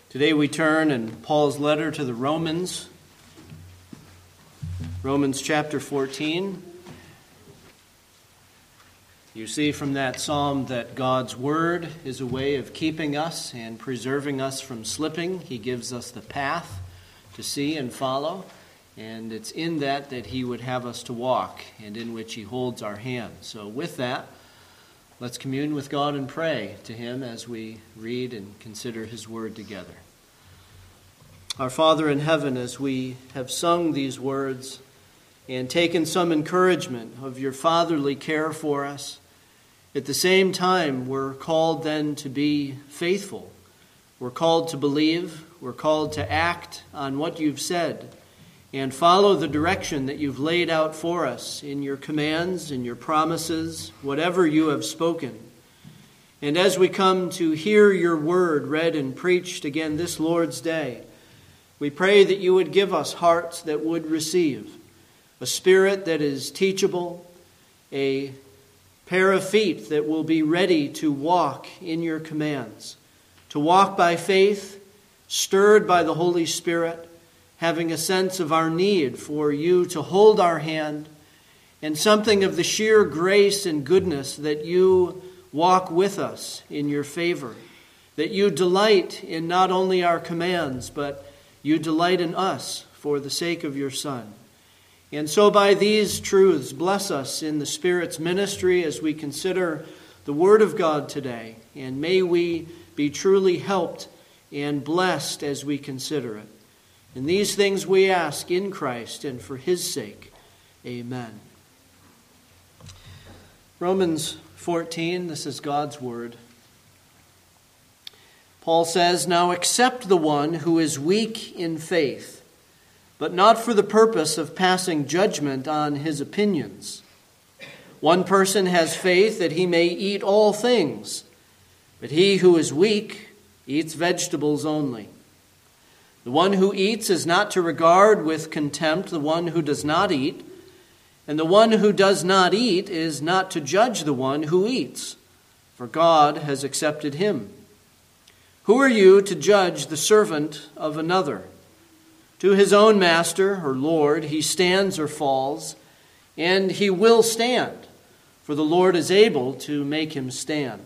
Today we turn in Paul's letter to the Romans, Romans chapter 14. You see from that psalm that God's word is a way of keeping us and preserving us from slipping. He gives us the path to see and follow, and it's in that he would have us to walk and in which he holds our hand. So with that, let's commune with God and pray to him as we read and consider his word together. Our Father in heaven, as we have sung these words and taken some encouragement of your fatherly care for us, at the same time we're called then to be faithful. We're called to believe. We're called to act on what you've said and follow the direction that you've laid out for us in your commands, in your promises, whatever you have spoken. And as we come to hear your word read and preached again this Lord's Day, we pray that you would give us hearts that would receive, a spirit that is teachable, a pair of feet that will be ready to walk in your commands, to walk by faith, stirred by the Holy Spirit, having a sense of our need for you to hold our hand, and something of the sheer grace and goodness that you walk with us in your favor, that you delight in not only our commands, but you delight in us for the sake of your Son. And so by these truths, bless us in the Spirit's ministry as we consider the Word of God today, and may we be truly helped and blessed as we consider it. And these things we ask in Christ and for his sake. Amen. Romans 14, this is God's word. Paul says, "Now accept the one who is weak in faith, but not for the purpose of passing judgment on his opinions. One person has faith that he may eat all things, but he who is weak eats vegetables only. The one who eats is not to regard with contempt the one who does not eat, and the one who does not eat is not to judge the one who eats, for God has accepted him. Who are you to judge the servant of another? To his own master or Lord he stands or falls, and he will stand, for the Lord is able to make him stand.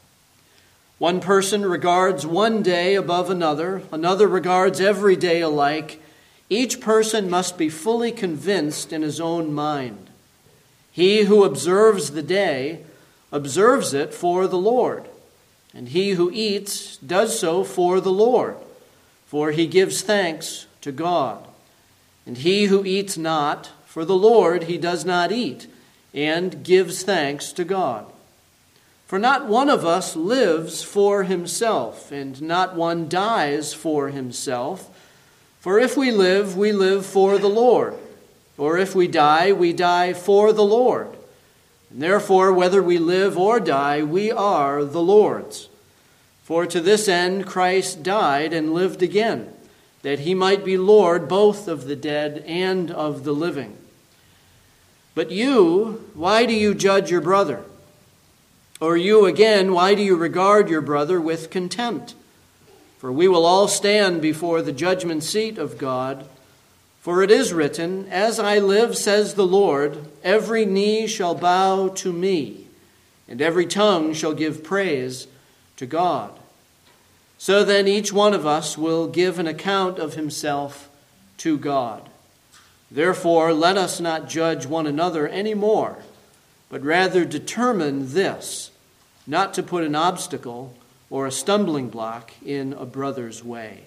One person regards one day above another regards every day alike. Each person must be fully convinced in his own mind. He who observes the day observes it for the Lord, and he who eats does so for the Lord, for he gives thanks to God. And he who eats not, for the Lord he does not eat, and gives thanks to God. For not one of us lives for himself, and not one dies for himself. For if we live for the Lord. Or if we die for the Lord. And therefore, whether we live or die, we are the Lord's. For to this end Christ died and lived again, that he might be Lord both of the dead and of the living. But you, why do you judge your brother? Or you again, why do you regard your brother with contempt? For we will all stand before the judgment seat of God. For it is written, 'As I live, says the Lord, every knee shall bow to me, and every tongue shall give praise to God.' So then each one of us will give an account of himself to God. Therefore, let us not judge one another any more, but rather determine this, not to put an obstacle or a stumbling block in a brother's way."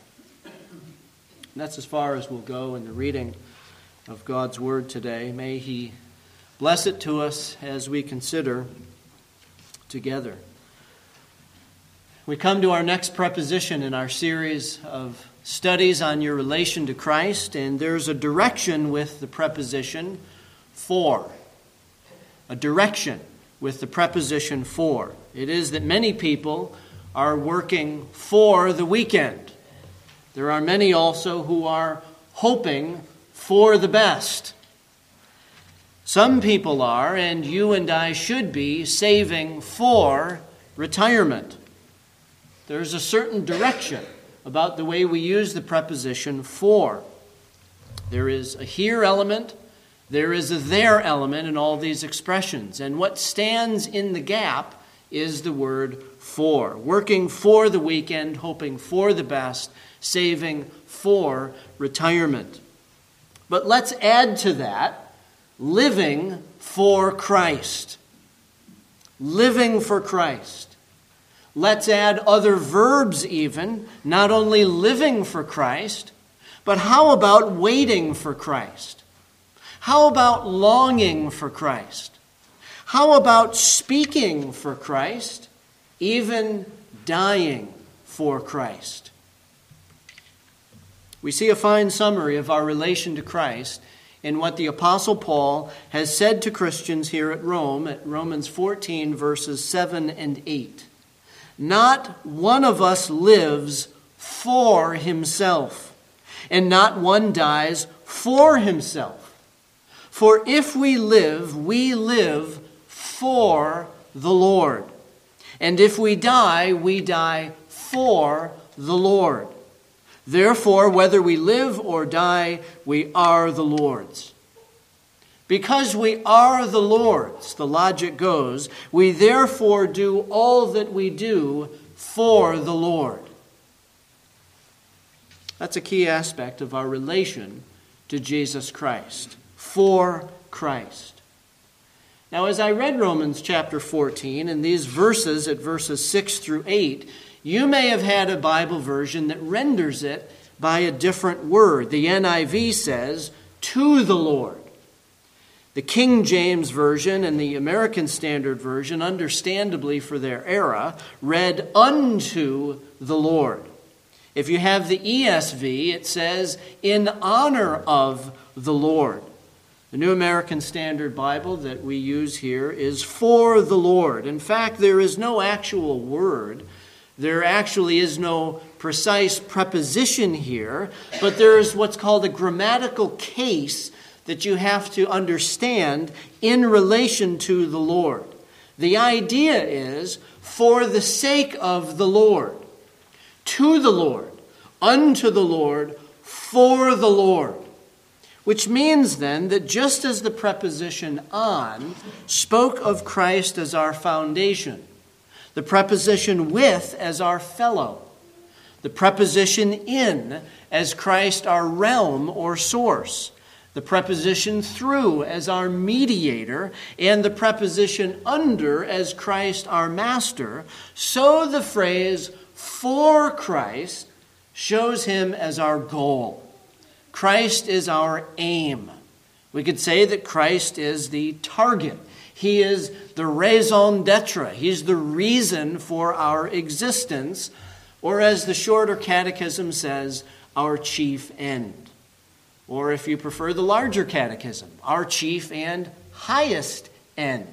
And that's as far as we'll go in the reading of God's word today. May he bless it to us as we consider together. We come to our next preposition in our series of studies on your relation to Christ, and there's a direction with the preposition for. A direction with the preposition for. It is that many people are working for the weekend. There are many also who are hoping for the best. Some people are, and you and I should be, saving for retirement. There's a certain direction about the way we use the preposition for. There is a here element, there is a there element in all these expressions. And what stands in the gap is the word for. Working for the weekend, hoping for the best, saving for retirement. But let's add to that, living for Christ. Living for Christ. Let's add other verbs even, not only living for Christ, but how about waiting for Christ? How about longing for Christ? How about speaking for Christ, even dying for Christ? We see a fine summary of our relation to Christ in what the Apostle Paul has said to Christians here at Rome, at Romans 14, verses 7 and 8. Not one of us lives for himself, and not one dies for himself. For if we live for the Lord. And if we die for the Lord. Therefore, whether we live or die, we are the Lord's. Because we are the Lord's, the logic goes, we therefore do all that we do for the Lord. That's a key aspect of our relation to Jesus Christ. For Christ. Now, as I read Romans chapter 14, and these verses at verses 6 through 8, you may have had a Bible version that renders it by a different word. The NIV says, to the Lord. The King James Version and the American Standard Version, understandably for their era, read unto the Lord. If you have the ESV, it says, in honor of the Lord. The New American Standard Bible that we use here is for the Lord. In fact, there is no actual word. There actually is no precise preposition here, but there is what's called a grammatical case that you have to understand in relation to the Lord. The idea is for the sake of the Lord, to the Lord, unto the Lord, for the Lord. Which means then that just as the preposition on spoke of Christ as our foundation, the preposition with as our fellow, the preposition in as Christ our realm or source, the preposition through as our mediator, and the preposition under as Christ our master, so the phrase for Christ shows him as our goal. Christ is our aim. We could say that Christ is the target. He is the raison d'etre. He's the reason for our existence, or as the Shorter Catechism says, our chief end. Or if you prefer the larger catechism, our chief and highest end.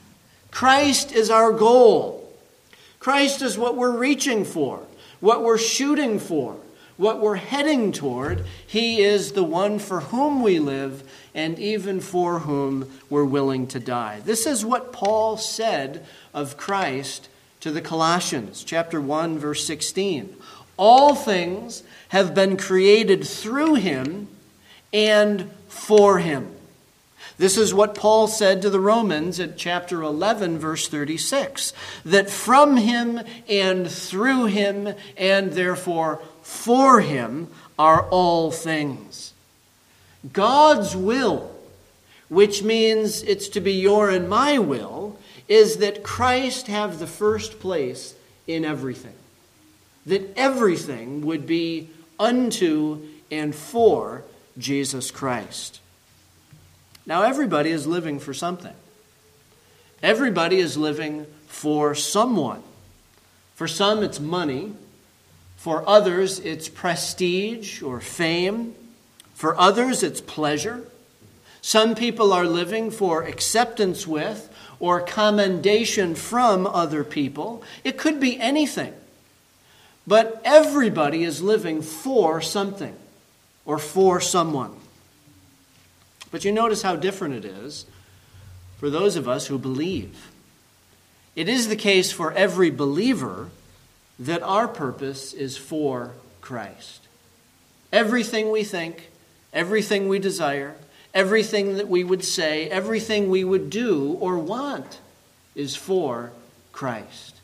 Christ is our goal. Christ is what we're reaching for, what we're shooting for, what we're heading toward. He is the one for whom we live and even for whom we're willing to die. This is what Paul said of Christ to the Colossians, chapter 1, verse 16. All things have been created through him and for him. This is what Paul said to the Romans at chapter 11, verse 36, that from him and through him and therefore for him are all things. God's will, which means it's to be your and my will, is that Christ have the first place in everything. That everything would be unto and for Jesus Christ. Now, everybody is living for something. Everybody is living for someone. For some, it's money. For others, it's prestige or fame. For others, it's pleasure. Some people are living for acceptance with or commendation from other people. It could be anything. But everybody is living for something or for someone. But you notice how different it is for those of us who believe. It is the case for every believer that our purpose is for Christ. Everything we think, everything we desire, everything that we would say, everything we would do or want is for Christ.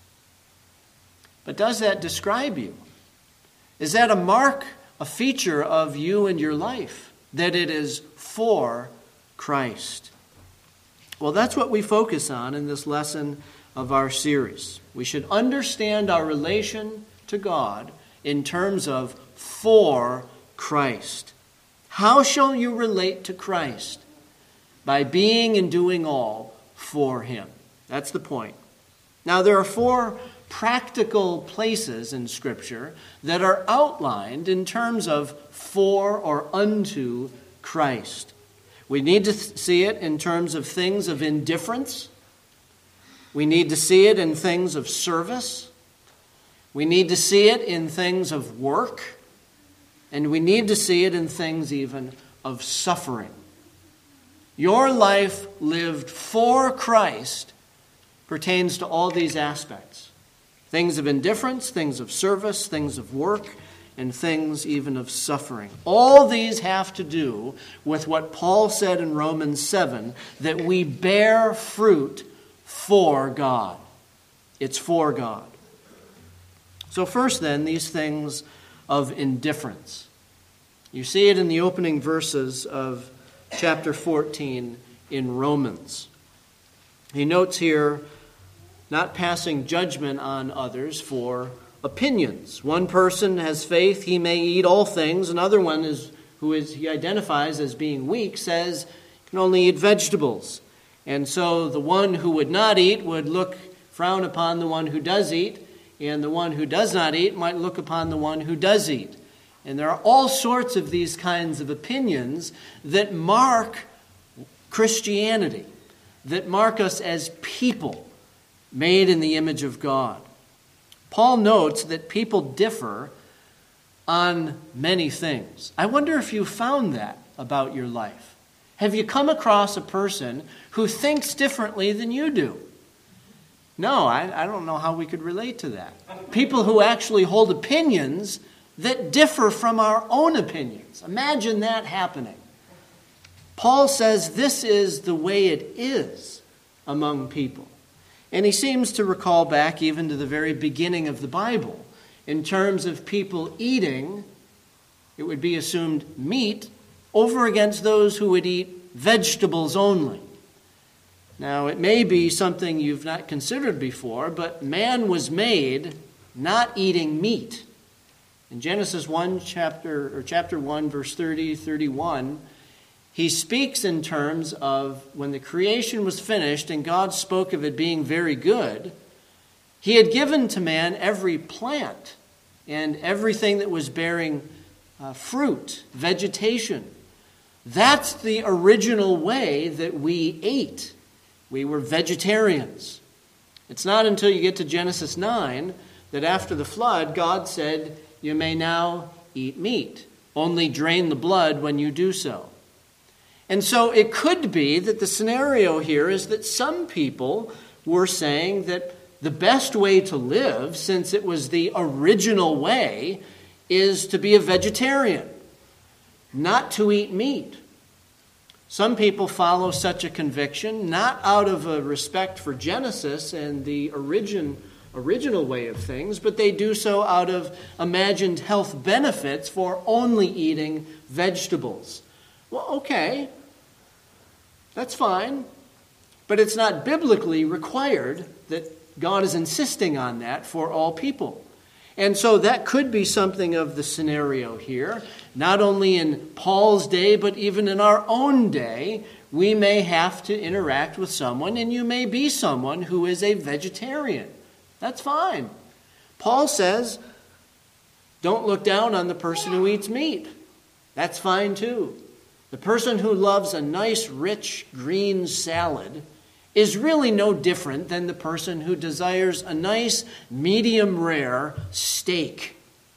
But does that describe you? Is that a mark, a feature of you and your life, that it is for Christ? Well, that's what we focus on in this lesson of our series. We should understand our relation to God in terms of for Christ. How shall you relate to Christ? By being and doing all for Him. That's the point. Now, there are 4 practical places in Scripture that are outlined in terms of for or unto Christ. We need to see it in terms of things of indifference. We need to see it in things of service. We need to see it in things of work. And we need to see it in things even of suffering. Your life lived for Christ pertains to all these aspects. Things of indifference, things of service, things of work, and things even of suffering. All these have to do with what Paul said in Romans 7, that we bear fruit for God. It's for God. So first then, these things of indifference. You see it in the opening verses of chapter 14 in Romans. He notes here, not passing judgment on others for opinions. One person has faith, he may eat all things. Another one he identifies as being weak, says he can only eat vegetables. And so the one who would not eat would frown upon the one who does eat, and the one who does not eat might look upon the one who does eat. And there are all sorts of these kinds of opinions that mark Christianity, that mark us as people made in the image of God. Paul notes that people differ on many things. I wonder if you found that about your life. Have you come across a person who thinks differently than you do? No, I don't know how we could relate to that. People who actually hold opinions that differ from our own opinions. Imagine that happening. Paul says this is the way it is among people. And he seems to recall back even to the very beginning of the Bible in terms of people eating, it would be assumed, meat over against those who would eat vegetables only. Now, it may be something you've not considered before, but man was made not eating meat. In Genesis 1, chapter 1, verse 30, 31, he speaks in terms of when the creation was finished and God spoke of it being very good, He had given to man every plant and everything that was bearing fruit, vegetation. That's the original way that we ate. We were vegetarians. It's not until you get to Genesis 9 that after the flood, God said, you may now eat meat. Only drain the blood when you do so. And so it could be that the scenario here is that some people were saying that the best way to live, since it was the original way, is to be a vegetarian, not to eat meat. Some people follow such a conviction, not out of a respect for Genesis and the original way of things, but they do so out of imagined health benefits for only eating vegetables. Well, okay, that's fine, but it's not biblically required that God is insisting on that for all people. And so that could be something of the scenario here. Not only in Paul's day, but even in our own day, we may have to interact with someone, and you may be someone who is a vegetarian. That's fine. Paul says, don't look down on the person who eats meat. That's fine too. The person who loves a nice, rich, green salad is really no different than the person who desires a nice, medium-rare steak.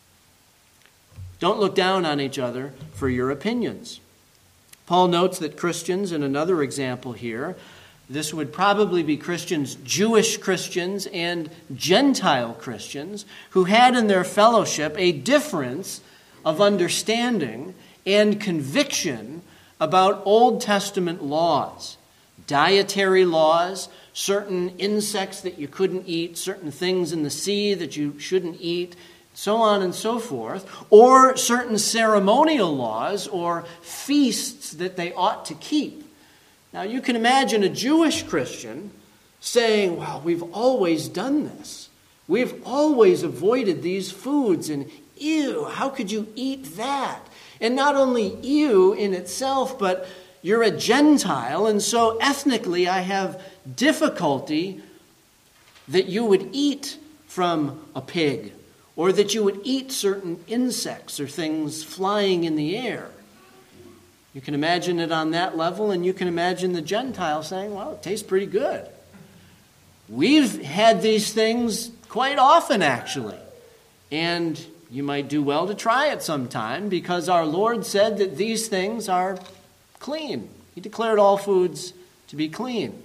Don't look down on each other for your opinions. Paul notes that Christians, in another example here, This would probably be Christians, Jewish Christians and Gentile Christians, who had in their fellowship a difference of understanding and conviction about Old Testament laws, dietary laws, certain insects that you couldn't eat, certain things in the sea that you shouldn't eat, so on and so forth, or certain ceremonial laws or feasts that they ought to keep. Now, you can imagine a Jewish Christian saying, well, we've always done this. We've always avoided these foods, and ew, how could you eat that? And not only ew in itself, but you're a Gentile, and so ethnically I have difficulty that you would eat from a pig, or that you would eat certain insects or things flying in the air. You can imagine it on that level, and you can imagine the Gentile saying, well, it tastes pretty good. We've had these things quite often, actually. And you might do well to try it sometime, because our Lord said that these things are clean. He declared all foods to be clean.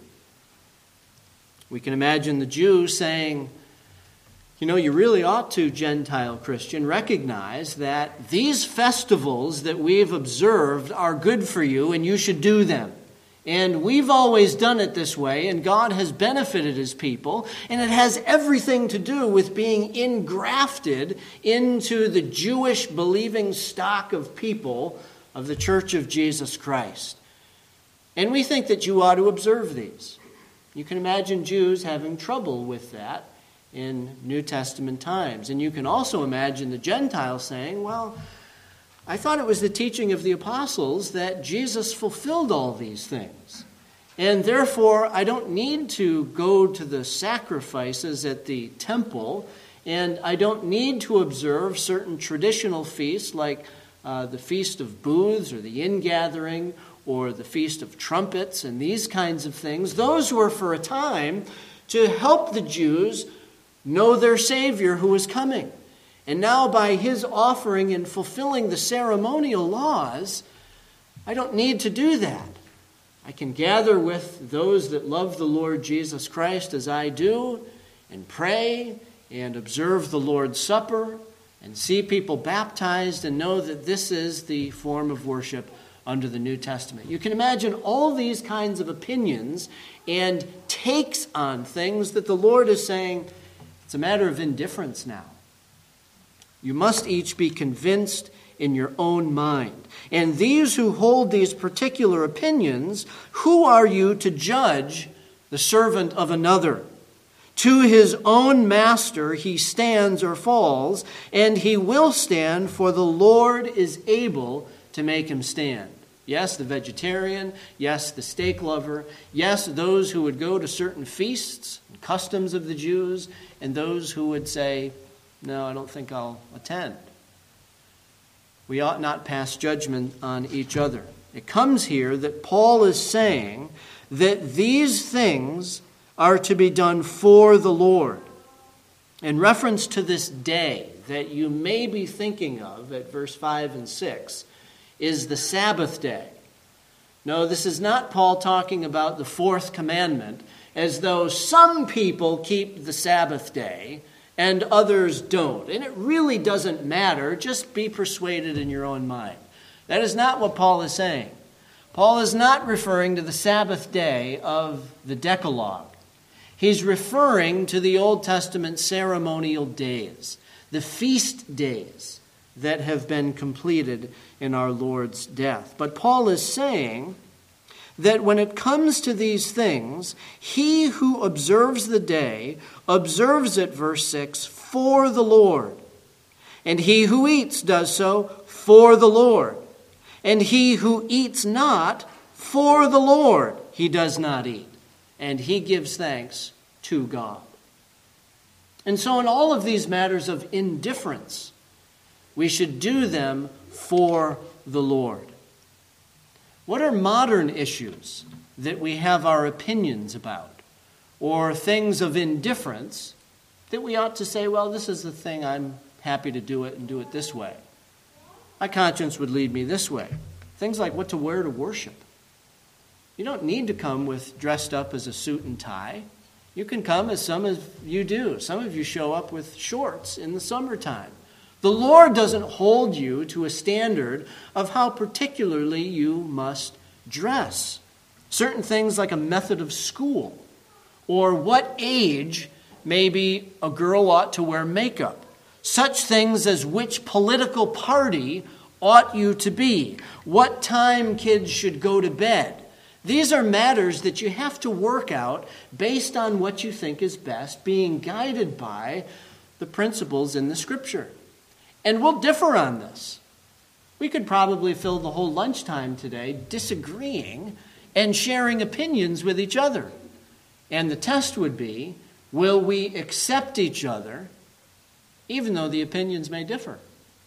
We can imagine the Jews saying, you know, you really ought to, Gentile Christian, recognize that these festivals that we've observed are good for you and you should do them. And we've always done it this way, and God has benefited his people, and it has everything to do with being engrafted into the Jewish believing stock of people of the Church of Jesus Christ. And we think that you ought to observe these. You can imagine Jews having trouble with that in New Testament times. And you can also imagine the Gentiles saying, well, I thought it was the teaching of the apostles that Jesus fulfilled all these things. And therefore, I don't need to go to the sacrifices at the temple, and I don't need to observe certain traditional feasts like the Feast of Booths or the Ingathering or the Feast of Trumpets and these kinds of things. Those were for a time to help the Jews know their Savior who was coming. And now by his offering and fulfilling the ceremonial laws, I don't need to do that. I can gather with those that love the Lord Jesus Christ as I do, and pray and observe the Lord's Supper and see people baptized and know that this is the form of worship under the New Testament. You can imagine all these kinds of opinions and takes on things that the Lord is saying, it's a matter of indifference now. You must each be convinced in your own mind. And these who hold these particular opinions, who are you to judge the servant of another? To his own master he stands or falls, and he will stand, for the Lord is able to make him stand. Yes, the vegetarian. Yes, the steak lover. Yes, those who would go to certain feasts and customs of the Jews, and those who would say, no, I don't think I'll attend. We ought not pass judgment on each other. It comes here that Paul is saying that these things are to be done for the Lord. In reference to this day that you may be thinking of at verse 5 and 6 is the Sabbath day. No, this is not Paul talking about the fourth commandment as though some people keep the Sabbath day and others don't. And it really doesn't matter. Just be persuaded in your own mind. That is not what Paul is saying. Paul is not referring to the Sabbath day of the Decalogue. He's referring to the Old Testament ceremonial days, the feast days that have been completed in our Lord's death. But Paul is saying that when it comes to these things, he who observes the day observes it, verse 6, for the Lord. And he who eats does so for the Lord. And he who eats not for the Lord, he does not eat. And he gives thanks to God. And so in all of these matters of indifference, we should do them for the Lord. What are modern issues that we have our opinions about, or things of indifference that we ought to say, well, this is the thing, I'm happy to do it and do it this way. My conscience would lead me this way. Things like what to wear to worship. You don't need to come dressed up as a suit and tie. You can come as some of you do. Some of you show up with shorts in the summertime. The Lord doesn't hold you to a standard of how particularly you must dress. Certain things like a method of school, or what age maybe a girl ought to wear makeup. Such things as which political party ought you to be, what time kids should go to bed. These are matters that you have to work out based on what you think is best, being guided by the principles in the Scripture. And we'll differ on this. We could probably fill the whole lunchtime today disagreeing and sharing opinions with each other. And the test would be, will we accept each other even though the opinions may differ?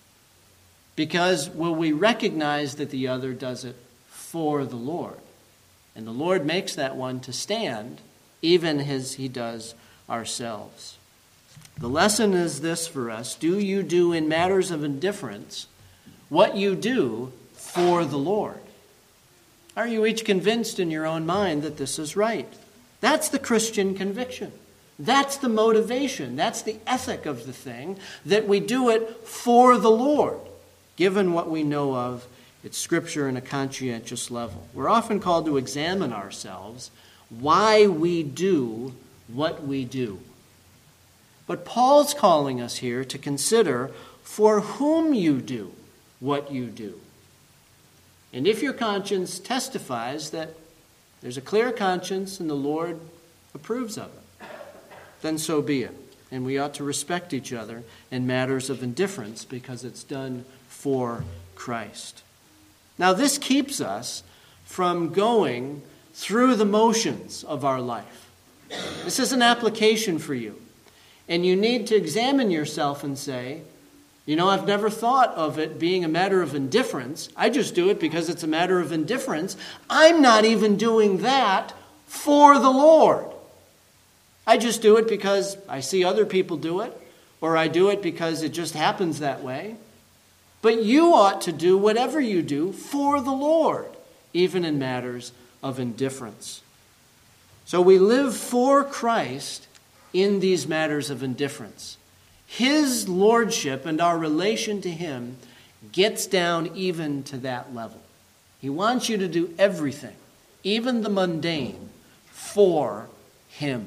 Because will we recognize that the other does it for the Lord? And the Lord makes that one to stand even as he does ourselves. The lesson is this for us: do you do in matters of indifference what you do for the Lord? Are you each convinced in your own mind that this is right? That's the Christian conviction. That's the motivation. That's the ethic of the thing, that we do it for the Lord, given what we know of its Scripture in a conscientious level. We're often called to examine ourselves, why we do what we do. But Paul's calling us here to consider for whom you do what you do. And if your conscience testifies that there's a clear conscience and the Lord approves of it, then so be it. And we ought to respect each other in matters of indifference because it's done for Christ. Now, this keeps us from going through the motions of our life. This is an application for you. And you need to examine yourself and say, I've never thought of it being a matter of indifference. I just do it because it's a matter of indifference. I'm not even doing that for the Lord. I just do it because I see other people do it, or I do it because it just happens that way. But you ought to do whatever you do for the Lord, even in matters of indifference. So we live for Christ in these matters of indifference. His lordship and our relation to him gets down even to that level. He wants you to do everything, even the mundane, for him.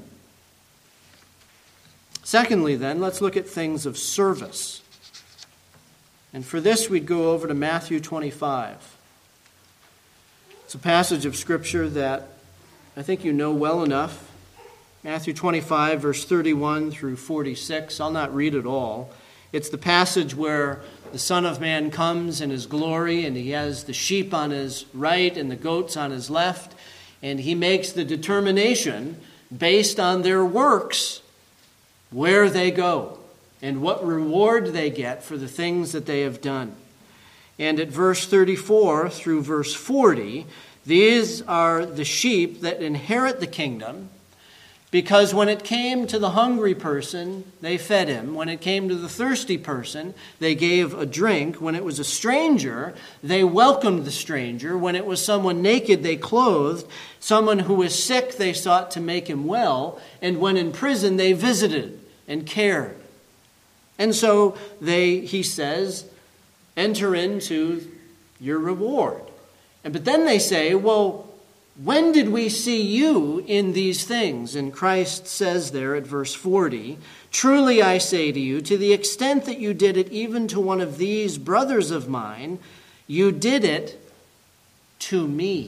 Secondly, then, let's look at things of service. And for this, we'd go over to Matthew 25. It's a passage of Scripture that I think you know well enough. Matthew 25, verse 31 through 46. I'll not read it all. It's the passage where the Son of Man comes in his glory, and he has the sheep on his right and the goats on his left, and he makes the determination based on their works where they go and what reward they get for the things that they have done. And at verse 34 through verse 40, these are the sheep that inherit the kingdom, because when it came to the hungry person, they fed him. When it came to the thirsty person, they gave a drink. When it was a stranger, they welcomed the stranger. When it was someone naked, they clothed. Someone who was sick, they sought to make him well. And when in prison, they visited and cared. And so he says, enter into your reward. But then they say, well, when did we see you in these things? And Christ says there at verse 40, truly I say to you, to the extent that you did it even to one of these brothers of mine, you did it to me.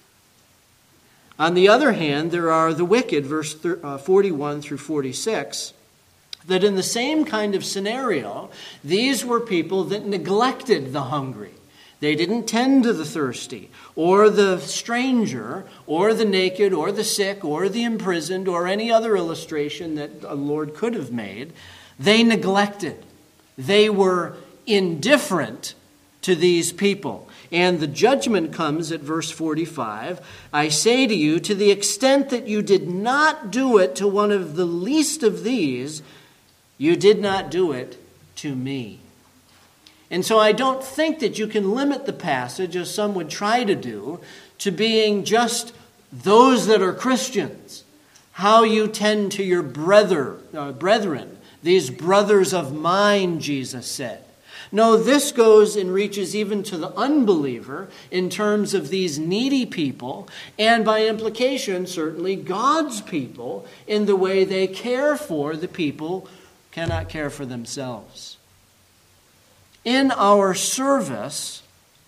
On the other hand, there are the wicked, verse 41 through 46, that in the same kind of scenario, these were people that neglected the hungry. They didn't tend to the thirsty, or the stranger, or the naked, or the sick, or the imprisoned, or any other illustration that a Lord could have made. They neglected. They were indifferent to these people. And the judgment comes at verse 45. I say to you, to the extent that you did not do it to one of the least of these, you did not do it to me. And so I don't think that you can limit the passage, as some would try to do, to being just those that are Christians, how you tend to your brethren, these brothers of mine, Jesus said. No, this goes and reaches even to the unbeliever in terms of these needy people, and by implication, certainly God's people, in the way they care for the people who cannot care for themselves. In our service,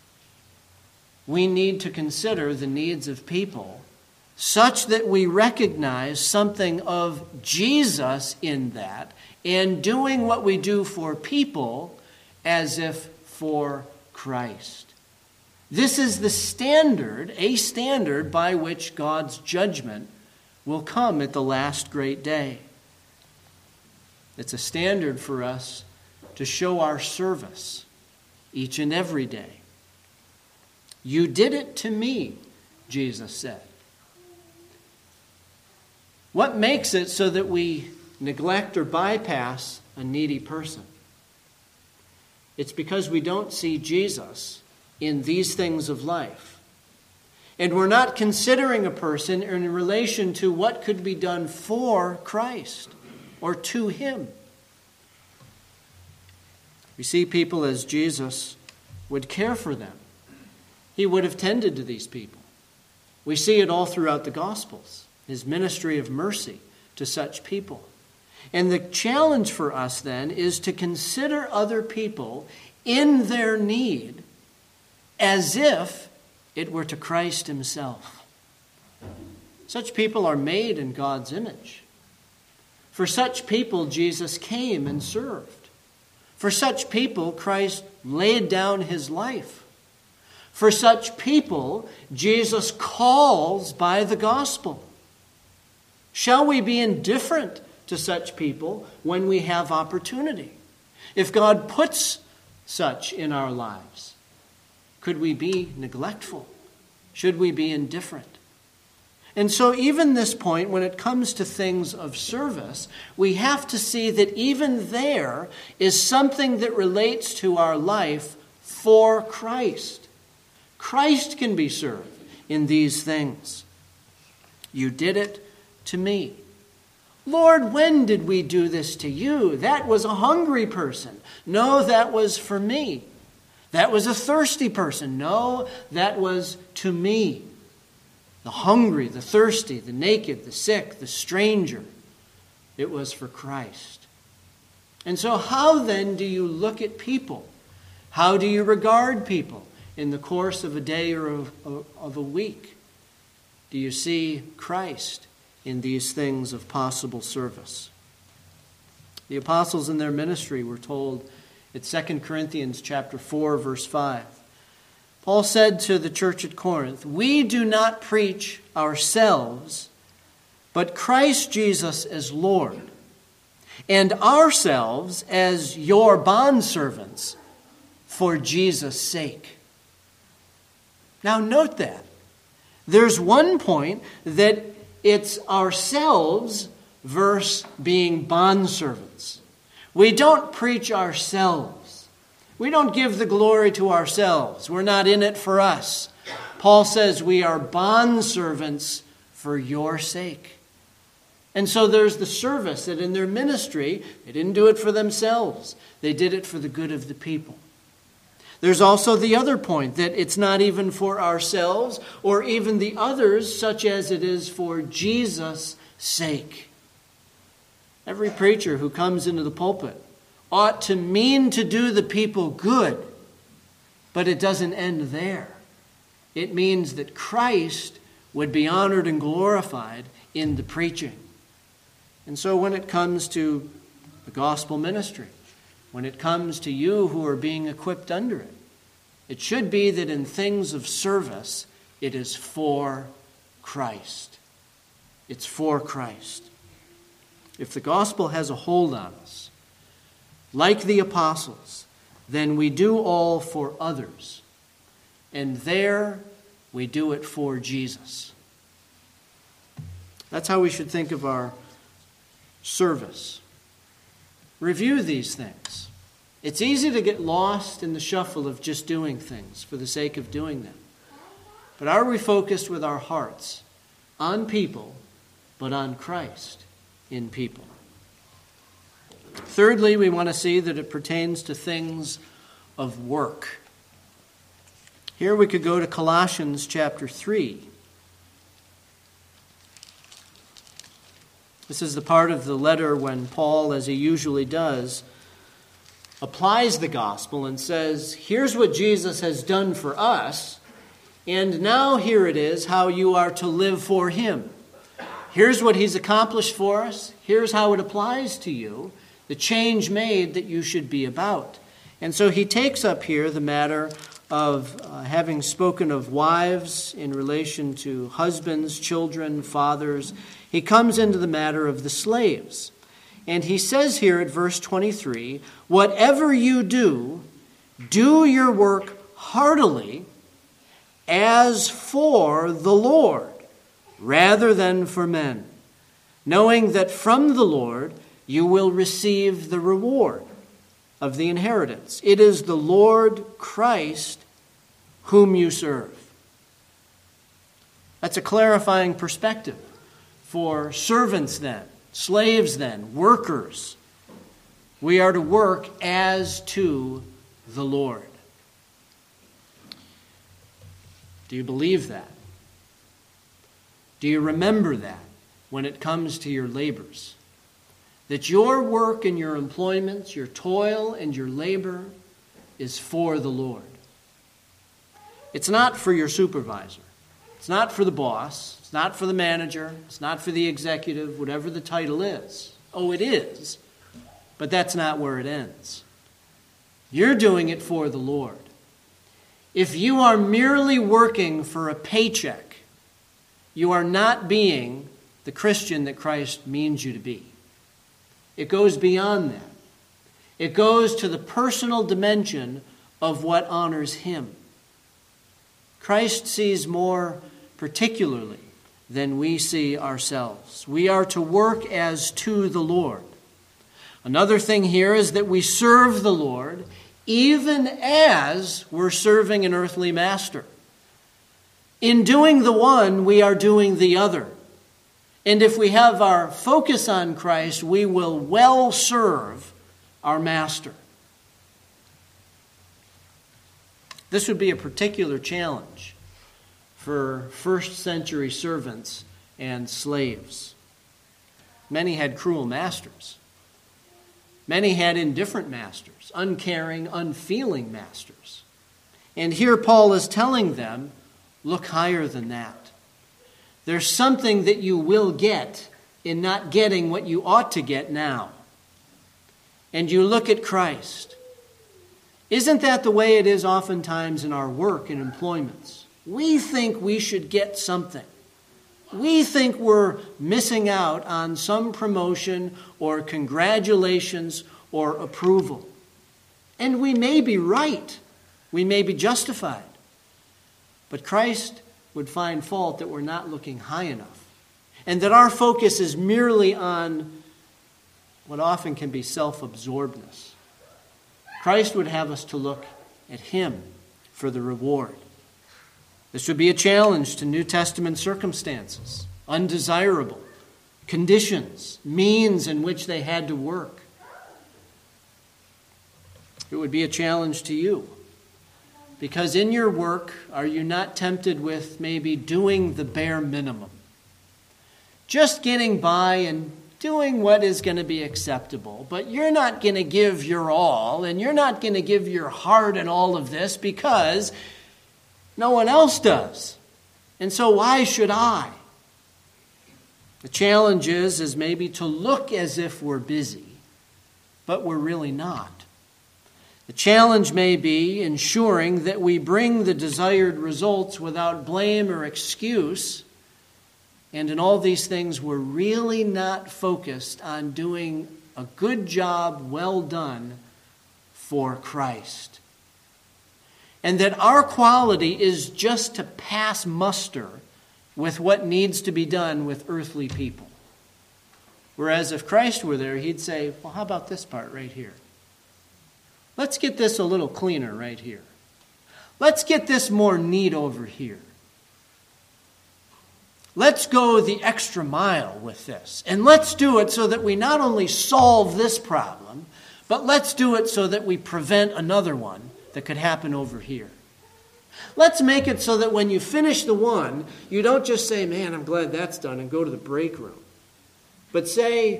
we need to consider the needs of people such that we recognize something of Jesus in that, and doing what we do for people as if for Christ. This is the standard, a standard by which God's judgment will come at the last great day. It's a standard for us to show our service each and every day. You did it to me, Jesus said. What makes it so that we neglect or bypass a needy person? It's because we don't see Jesus in these things of life. And we're not considering a person in relation to what could be done for Christ or to him. We see people as Jesus would care for them. He would have tended to these people. We see it all throughout the Gospels, his ministry of mercy to such people. And the challenge for us then is to consider other people in their need as if it were to Christ himself. Such people are made in God's image. For such people, Jesus came and served. For such people, Christ laid down his life. For such people, Jesus calls by the gospel. Shall we be indifferent to such people when we have opportunity? If God puts such in our lives, could we be neglectful? Should we be indifferent? And so even this point, when it comes to things of service, we have to see that even there is something that relates to our life for Christ. Christ can be served in these things. You did it to me. Lord, when did we do this to you? That was a hungry person. No, that was for me. That was a thirsty person. No, that was to me. The hungry, the thirsty, the naked, the sick, the stranger. It was for Christ. And so how then do you look at people? How do you regard people in the course of a day or of a week? Do you see Christ in these things of possible service? The apostles in their ministry were told at 2 Corinthians chapter 4, verse 5. Paul said to the church at Corinth, "We do not preach ourselves, but Christ Jesus as Lord, and ourselves as your bondservants for Jesus' sake." Now note that. There's one point that it's ourselves versus being bondservants. We don't preach ourselves. We don't give the glory to ourselves. We're not in it for us. Paul says we are bondservants for your sake. And so there's the service that in their ministry, they didn't do it for themselves. They did it for the good of the people. There's also the other point, that it's not even for ourselves or even the others, such as it is for Jesus' sake. Every preacher who comes into the pulpit ought to mean to do the people good, but it doesn't end there. It means that Christ would be honored and glorified in the preaching. And so when it comes to the gospel ministry, when it comes to you who are being equipped under it, it should be that in things of service, it is for Christ. It's for Christ. If the gospel has a hold on us, like the apostles, then we do all for others. And there we do it for Jesus. That's how we should think of our service. Review these things. It's easy to get lost in the shuffle of just doing things for the sake of doing them. But are we focused with our hearts on people, but on Christ in people. Thirdly, we want to see that it pertains to things of work. Here we could go to Colossians chapter 3. This is the part of the letter when Paul, as he usually does, applies the gospel and says, here's what Jesus has done for us, and now here it is how you are to live for him. Here's what he's accomplished for us. Here's how it applies to you. The change made that you should be about. And so he takes up here the matter of having spoken of wives in relation to husbands, children, fathers. He comes into the matter of the slaves. And he says here at verse 23, whatever you do, do your work heartily as for the Lord, rather than for men, knowing that from the Lord you will receive the reward of the inheritance. It is the Lord Christ whom you serve. That's a clarifying perspective for servants then, slaves then, workers. We are to work as to the Lord. Do you believe that? Do you remember that when it comes to your labors? That your work and your employments, your toil and your labor is for the Lord. It's not for your supervisor. It's not for the boss. It's not for the manager. It's not for the executive, whatever the title is. Oh, it is, but that's not where it ends. You're doing it for the Lord. If you are merely working for a paycheck, you are not being the Christian that Christ means you to be. It goes beyond that. It goes to the personal dimension of what honors him. Christ sees more particularly than we see ourselves. We are to work as to the Lord. Another thing here is that we serve the Lord even as we're serving an earthly master. In doing the one, we are doing the other. And if we have our focus on Christ, we will well serve our master. This would be a particular challenge for first century servants and slaves. Many had cruel masters. Many had indifferent masters, uncaring, unfeeling masters. And here Paul is telling them, look higher than that. There's something that you will get in not getting what you ought to get now. And you look at Christ. Isn't that the way it is oftentimes in our work and employments? We think we should get something. We think we're missing out on some promotion or congratulations or approval. And we may be right. We may be justified. But Christ would find fault that we're not looking high enough. And that our focus is merely on what often can be self-absorbedness. Christ would have us to look at him for the reward. This would be a challenge to New Testament circumstances, undesirable conditions, means in which they had to work. It would be a challenge to you. Because in your work, are you not tempted with maybe doing the bare minimum? Just getting by and doing what is going to be acceptable, but you're not going to give your all, and you're not going to give your heart in all of this because no one else does. And so why should I? The challenge is maybe to look as if we're busy, but we're really not. The challenge may be ensuring that we bring the desired results without blame or excuse. And in all these things, we're really not focused on doing a good job, well done, for Christ. And that our quality is just to pass muster with what needs to be done with earthly people. Whereas if Christ were there, he'd say, well, how about this part right here? Let's get this a little cleaner right here. Let's get this more neat over here. let's go the extra mile with this. And let's do it so that we not only solve this problem, but let's do it so that we prevent another one that could happen over here. Let's make it so that when you finish the one, you don't just say, man, I'm glad that's done, and go to the break room. But say,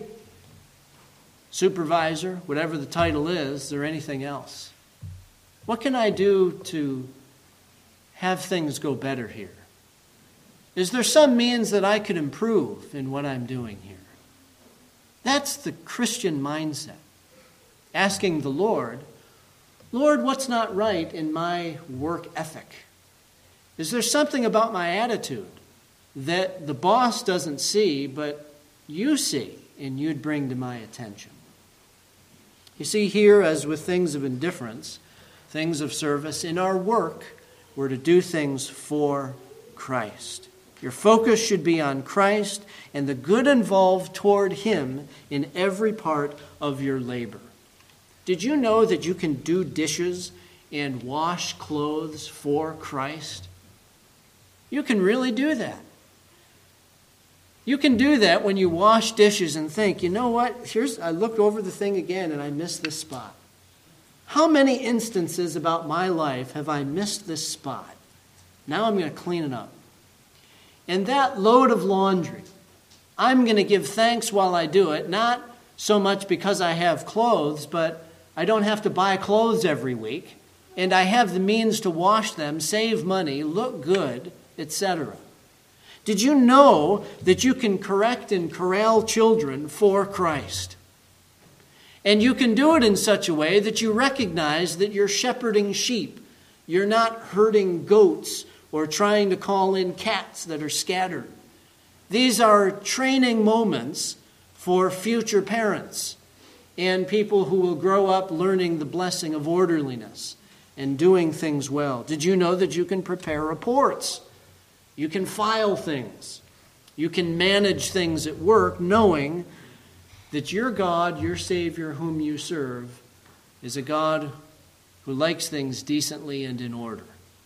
supervisor, whatever the title is or anything else, what can I do to have things go better here? Is there some means that I could improve in what I'm doing here? That's the Christian mindset. Asking the Lord, Lord, what's not right in my work ethic? Is there something about my attitude that the boss doesn't see, but you see, and you'd bring to my attention? You see, here, as with things of indifference, things of service, in our work, we're to do things for Christ. Your focus should be on Christ and the good involved toward Him in every part of your labor. Did you know that you can do dishes and wash clothes for Christ? You can really do that. You can do that when you wash dishes and think, you know what, I looked over the thing again and I missed this spot. How many instances about my life have I missed this spot? Now I'm going to clean it up. And that load of laundry, I'm going to give thanks while I do it, not so much because I have clothes, but I don't have to buy clothes every week, and I have the means to wash them, save money, look good, etc. Did you know that you can correct and corral children for Christ? And you can do it in such a way that you recognize that you're shepherding sheep. You're not herding goats or trying to call in cats that are scattered. These are training moments for future parents and people who will grow up learning the blessing of orderliness and doing things well. Did you know that you can prepare reports? You can file things. You can manage things at work knowing that your God, your Savior whom you serve, is a God who likes things decently and in order.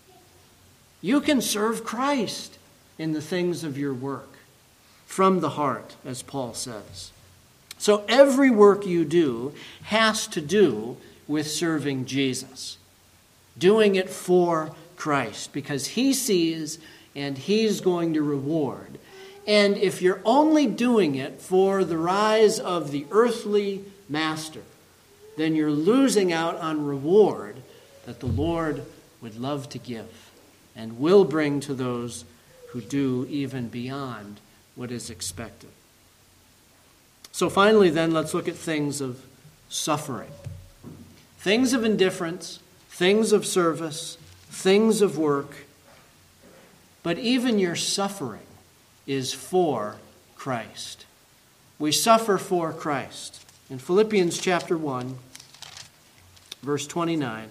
You can serve Christ in the things of your work from the heart, as Paul says. So every work you do has to do with serving Jesus, doing it for Christ, because He sees and He's going to reward. And if you're only doing it for the rise of the earthly master, then you're losing out on reward that the Lord would love to give and will bring to those who do even beyond what is expected. So finally then, let's look at things of suffering. Things of indifference, things of service, things of work. But even your suffering is for Christ. We suffer for Christ. In Philippians chapter 1, verse 29,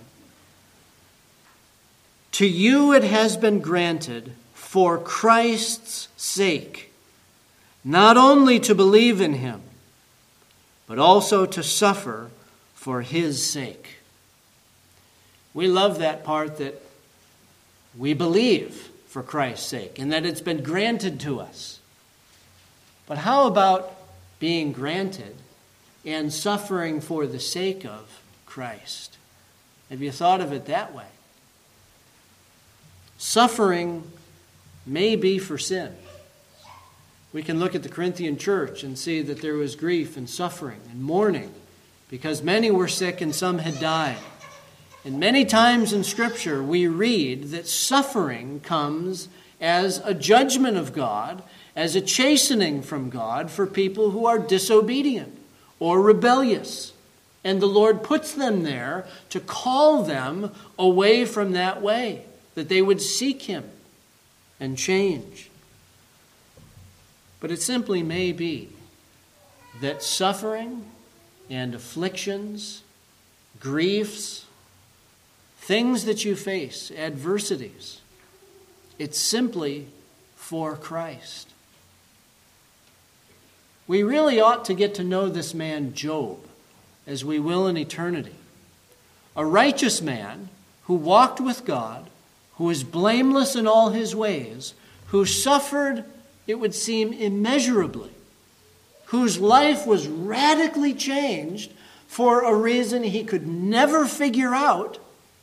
to you it has been granted for Christ's sake, not only to believe in Him, but also to suffer for His sake. We love that part that we believe for Christ's sake and that it's been granted to us. But how about being granted and suffering for the sake of Christ? Have you thought of it that way? Suffering may be for sin. We can look at the Corinthian church and see that there was grief and suffering and mourning because many were sick and some had died. And many times in Scripture we read that suffering comes as a judgment of God, as a chastening from God for people who are disobedient or rebellious. And the Lord puts them there to call them away from that way, that they would seek Him and change. But it simply may be that suffering and afflictions, griefs, things that you face, adversities, it's simply for Christ. We really ought to get to know this man Job, as we will in eternity. A righteous man who walked with God, who was blameless in all his ways, who suffered it would seem immeasurably, whose life was radically changed for a reason he could never figure out,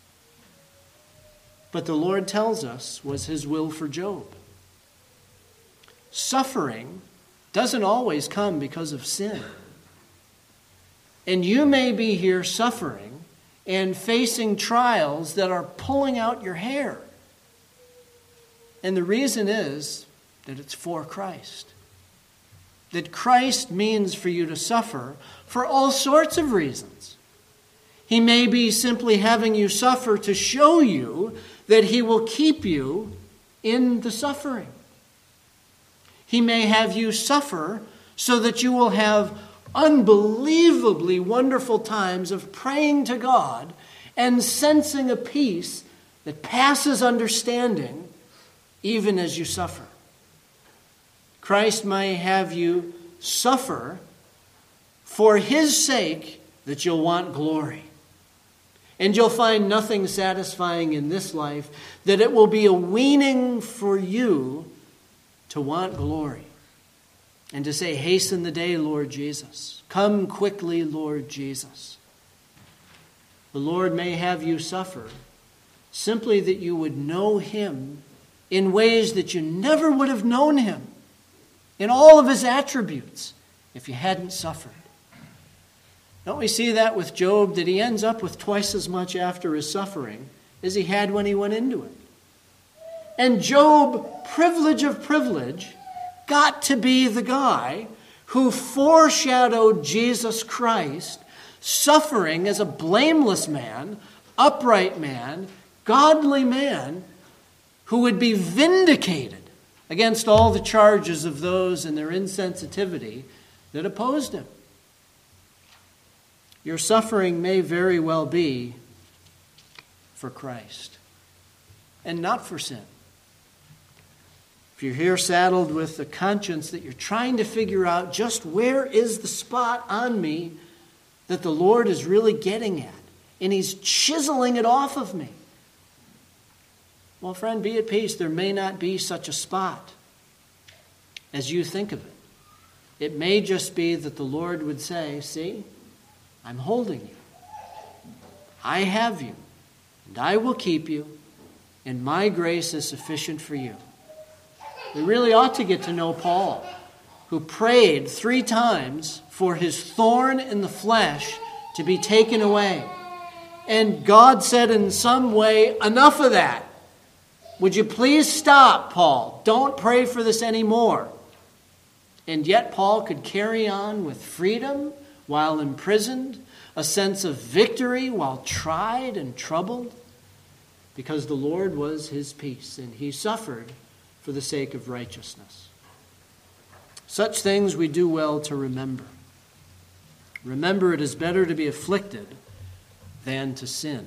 but the Lord tells us was his will for Job. Suffering doesn't always come because of sin. And you may be here suffering and facing trials that are pulling out your hair. And the reason is that it's for Christ. That Christ means for you to suffer for all sorts of reasons. He may be simply having you suffer to show you that he will keep you in the suffering. He may have you suffer so that you will have unbelievably wonderful times of praying to God and sensing a peace that passes understanding even as you suffer. Christ may have you suffer for his sake that you'll want glory. And you'll find nothing satisfying in this life, that it will be a weaning for you to want glory. And to say, hasten the day, Lord Jesus. Come quickly, Lord Jesus. The Lord may have you suffer simply that you would know him in ways that you never would have known him, in all of his attributes, if you hadn't suffered. Don't we see that with Job, that he ends up with twice as much after his suffering as he had when he went into it? And Job, privilege of privilege, got to be the guy who foreshadowed Jesus Christ suffering as a blameless man, upright man, godly man, who would be vindicated against all the charges of those and their insensitivity that opposed him. Your suffering may very well be for Christ and not for sin. If you're here saddled with a conscience that you're trying to figure out just where is the spot on me that the Lord is really getting at, and he's chiseling it off of me. Well, friend, be at peace. There may not be such a spot as you think of it. It may just be that the Lord would say, see, I'm holding you. I have you, and I will keep you, and my grace is sufficient for you. We really ought to get to know Paul, who prayed 3 times for his thorn in the flesh to be taken away. And God said in some way, enough of that. Would you please stop, Paul? Don't pray for this anymore. And yet Paul could carry on with freedom while imprisoned, a sense of victory while tried and troubled, because the Lord was his peace, and he suffered for the sake of righteousness. Such things we do well to remember. Remember, it is better to be afflicted than to sin.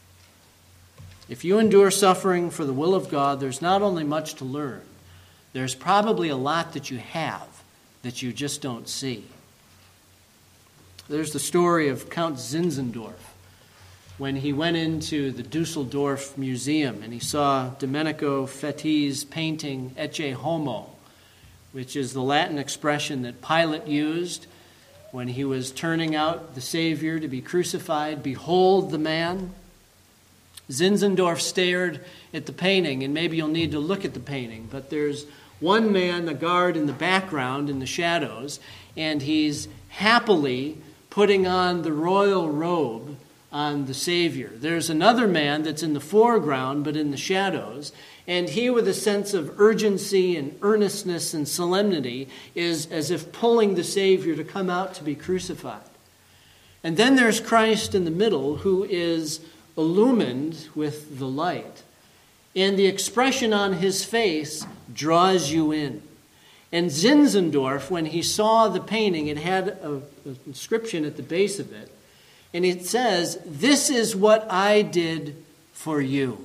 If you endure suffering for the will of God, there's not only much to learn, there's probably a lot that you have that you just don't see. There's the story of Count Zinzendorf when he went into the Dusseldorf Museum and he saw Domenico Feti's painting Ecce Homo, which is the Latin expression that Pilate used when he was turning out the Savior to be crucified. Behold the man. Zinzendorf stared at the painting, and maybe you'll need to look at the painting, but there's one man, a guard in the background in the shadows, and he's happily putting on the royal robe on the Savior. There's another man that's in the foreground but in the shadows, and he, with a sense of urgency and earnestness and solemnity, is as if pulling the Savior to come out to be crucified. And then there's Christ in the middle, who is illumined with the light. And the expression on his face draws you in. And Zinzendorf, when he saw the painting, it had an inscription at the base of it. And it says, "This is what I did for you.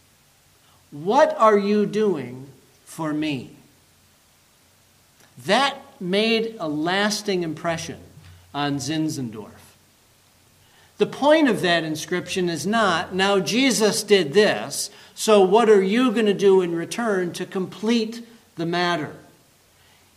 What are you doing for me?" That made a lasting impression on Zinzendorf. The point of that inscription is not, now Jesus did this, so what are you going to do in return to complete the matter?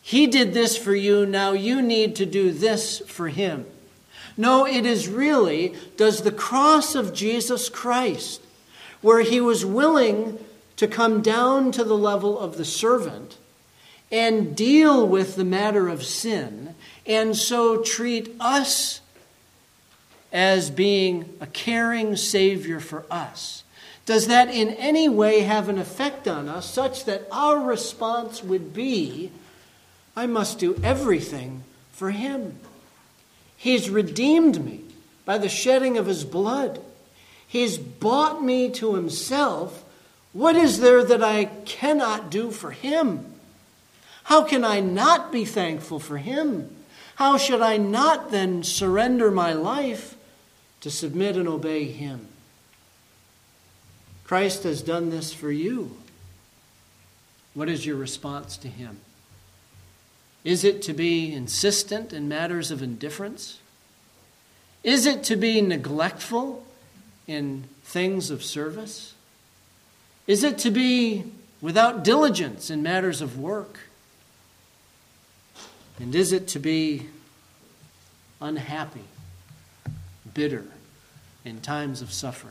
He did this for you, now you need to do this for him. No, it is really, does the cross of Jesus Christ, where he was willing to come down to the level of the servant and deal with the matter of sin, and so treat us as being a caring Savior for us. Does that in any way have an effect on us such that our response would be, I must do everything for him. He's redeemed me by the shedding of his blood. He's bought me to himself. What is there that I cannot do for him? How can I not be thankful for him? How should I not then surrender my life to submit and obey him? Christ has done this for you. What is your response to him? Is it to be insistent in matters of indifference? Is it to be neglectful in things of service? Is it to be without diligence in matters of work? And is it to be unhappy, bitter in times of suffering?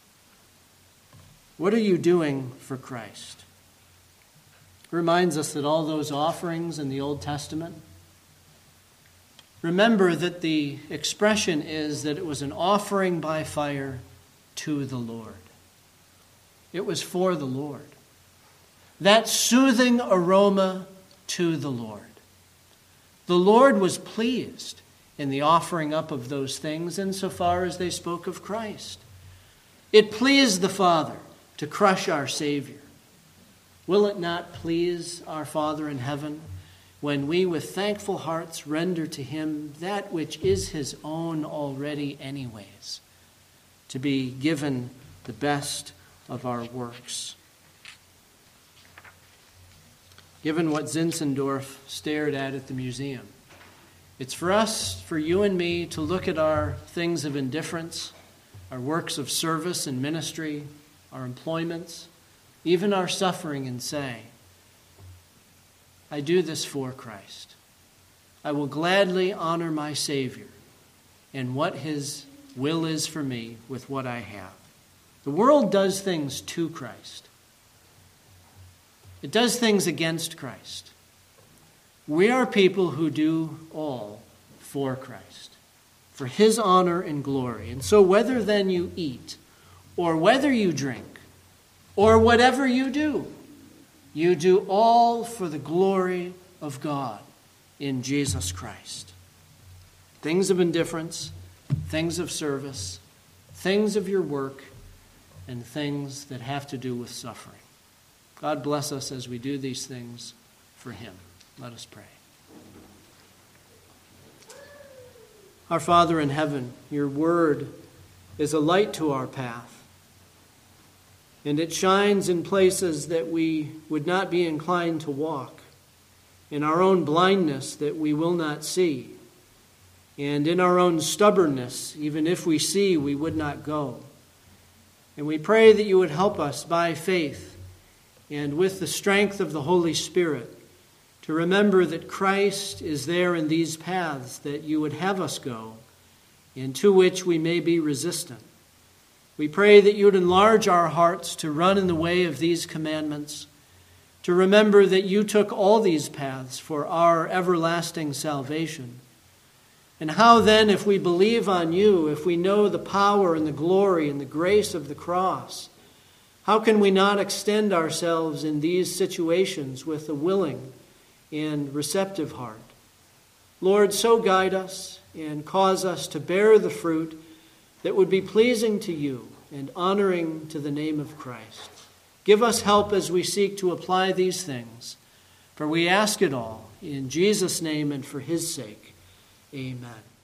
What are you doing for Christ? It reminds us that all those offerings in the Old Testament, remember that the expression is that it was an offering by fire to the Lord. It was for the Lord. That soothing aroma to the Lord. The Lord was pleased in the offering up of those things insofar as they spoke of Christ. It pleased the Father to crush our Savior. Will it not please our Father in heaven when we with thankful hearts render to him that which is his own already anyways, to be given the best of our works? Given what Zinzendorf stared at the museum, it's for us, for you and me, to look at our things of indifference, our works of service and ministry, our employments, even our suffering, and say, I do this for Christ. I will gladly honor my Savior and what his will is for me with what I have. The world does things to Christ. It does things against Christ. We are people who do all for Christ, for his honor and glory. And so whether then you eat, or whether you drink, or whatever you do all for the glory of God in Jesus Christ. Things of indifference, things of service, things of your work, and things that have to do with suffering. God bless us as we do these things for him. Let us pray. Our Father in heaven, your word is a light to our path. And it shines in places that we would not be inclined to walk, in our own blindness that we will not see, and in our own stubbornness, even if we see, we would not go. And we pray that you would help us by faith and with the strength of the Holy Spirit to remember that Christ is there in these paths that you would have us go, and to which we may be resistant. We pray that you would enlarge our hearts to run in the way of these commandments, to remember that you took all these paths for our everlasting salvation. And how then, if we believe on you, if we know the power and the glory and the grace of the cross, how can we not extend ourselves in these situations with a willing and receptive heart? Lord, so guide us and cause us to bear the fruit that would be pleasing to you and honoring to the name of Christ. Give us help as we seek to apply these things, for we ask it all in Jesus' name and for his sake. Amen.